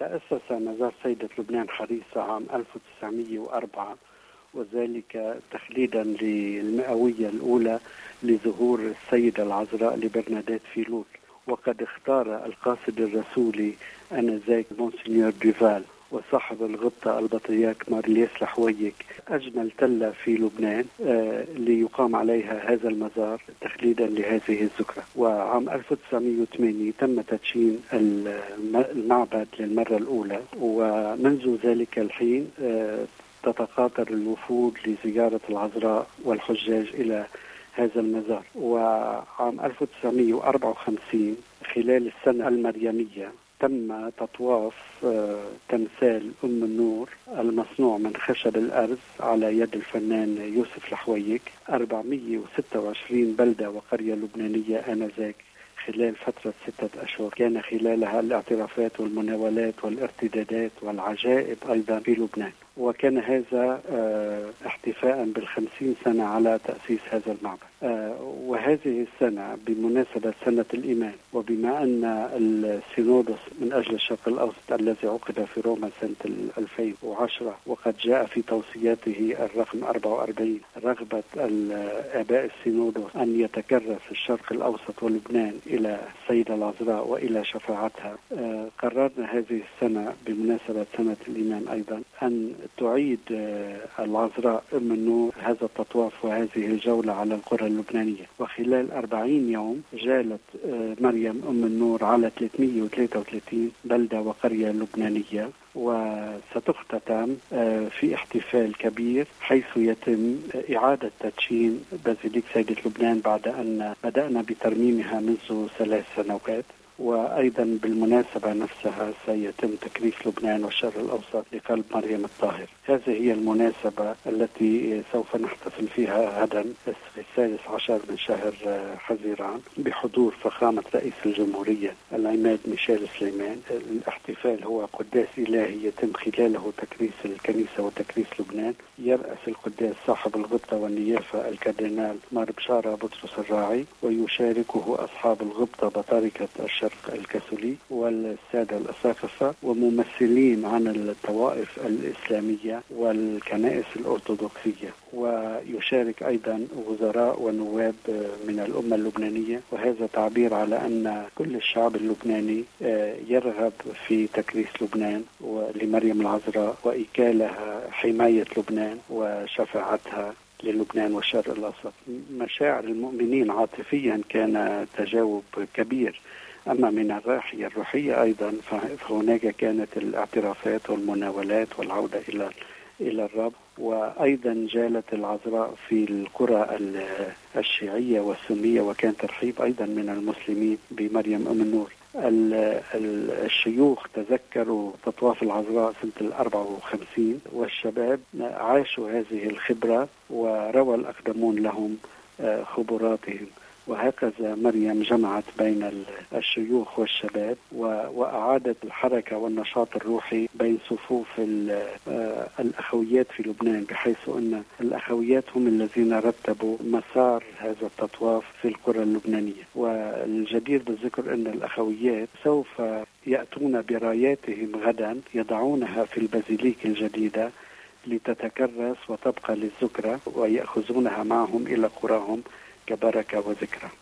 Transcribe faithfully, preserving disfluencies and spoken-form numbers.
تأسس مزار سيدة لبنان حريصة عام ألف وتسعمئة وأربعة، وذلك تخليدا للمئوية الأولى لظهور السيدة العذراء لبرنادات فيلول. وقد اختار القاصد الرسولي آنذاك مونسينيور دوفال وصاحب الغبطة البطريرك مارليس لحويك أجمل تلة في لبنان آه ليقام عليها هذا المزار تخليدا لهذه الذكرى. وعام ألف وتسعمئة وثمانية تم تدشين المعبد للمرة الأولى، ومنذ ذلك الحين آه تتقاطر الوفود لزيارة العذراء والحجاج إلى هذا المزار. وعام ألف وتسعمئة وأربعة وخمسين خلال السنة المريمية تم تطواف تمثال أم النور المصنوع من خشب الأرز على يد الفنان يوسف لحويك أربعمئة وستة وعشرين بلدة وقرية لبنانية آنذاك خلال فترة ستة أشهر. كان خلالها الاعترافات والمناولات والارتدادات والعجائب أيضا في لبنان. وكان هذا احتفاء بالخمسين سنة على تأسيس هذا المعبد. وهذه السنة بمناسبة سنة الإيمان، وبما أن السينودوس من أجل الشرق الأوسط الذي عقد في روما سنة ألفين وعشرة وقد جاء في توصياته الرقم أربعة وأربعين رغبة آباء السينودوس أن يتكرس الشرق الأوسط ولبنان إلى السيدة العذراء وإلى شفاعتها، قررنا هذه السنة بمناسبة سنة الإيمان أيضا أن تعيد العذراء أم النور هذا التطواف وهذه الجولة على القرى اللبنانية. وخلال أربعين يوم جالت مريم أم النور على ثلاثمئة وثلاثة وثلاثين بلدة وقرية لبنانية، وستختتم في احتفال كبير حيث يتم إعادة تدشين بازيليك سيدة لبنان بعد أن بدأنا بترميمها منذ ثلاث سنوات. وأيضا بالمناسبة نفسها سيتم تكريس لبنان والشرق الأوسط لقلب مريم الطاهر. هذه هي المناسبة التي سوف نحتفل فيها غدا في الثالث عشر من شهر حزيران بحضور فخامة رئيس الجمهورية العماد ميشيل سليمان. الاحتفال هو قداس إلهي يتم خلاله تكريس الكنيسة وتكريس لبنان. يرأس القداس صاحب الغبطة والنيافة الكاردينال مار بشارة بطرس الراعي، ويشاركه أصحاب الغبطة بطاركة الشرق الكاثوليك والسادة الأساقفة وممثلين عن الطوائف الإسلامية والكنائس الأرثوذكسية. ويشارك أيضا وزراء ونواب من الأمة اللبنانية، وهذا تعبير على أن كل الشعب اللبناني يرغب في تكريس لبنان لمريم العذراء وإكالها حماية لبنان وشفاعتها للبنان والشرق الأوسط. مشاعر المؤمنين عاطفيا كان تجاوب كبير، أما من الناحية الروحية أيضا فهناك كانت الاعترافات والمناولات والعودة إلى إلى الرب. وأيضا جالت العذراء في القرى الشيعية والسنية، وكان ترحيب أيضا من المسلمين بمريم أم النور. الشيوخ تذكروا تطواف العذراء سنة الأربعة وخمسين، والشباب عاشوا هذه الخبرة وروى الأقدمون لهم خبراتهم. وهكذا مريم جمعت بين الشيوخ والشباب وأعادت الحركة والنشاط الروحي بين صفوف الأخويات في لبنان، بحيث أن الأخويات هم الذين رتبوا مسار هذا التطواف في القرى اللبنانية. والجدير بالذكر أن الأخويات سوف يأتون براياتهم غدا يضعونها في البازيليك الجديدة لتتكرس وتبقى للذكرى، ويأخذونها معهم إلى قراهم كبركة وذكرى.